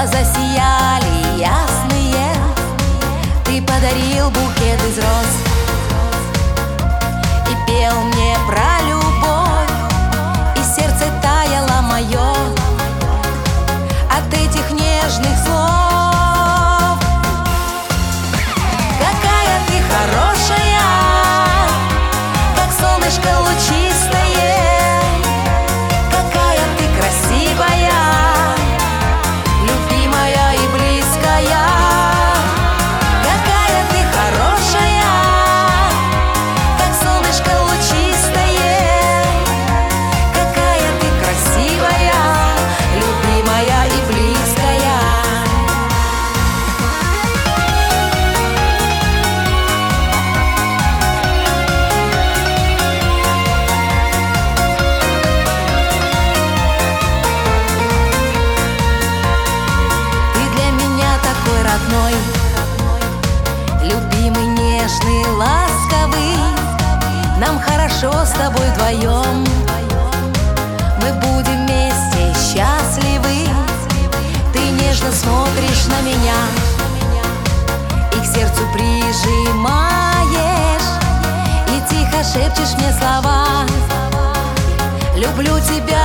засияли ясные. Ты подарил букет из роз и пел мне про любовь, и сердце таяло мое от этих нежных слов. Какая ты хорошая, как солнышко лучистое, какая ты красивая, любимая и близкая. Какая ты хорошая, как солнышко лучистое, какая ты красивая, любимая и близкая. Ты для меня такой родной, любимый, нежный, ласковый. Нам хорошо с тобой вдвоем, мы будем вместе счастливы. Ты нежно смотришь на меня и к сердцу прижимаешь, и тихо шепчешь мне слова: люблю тебя,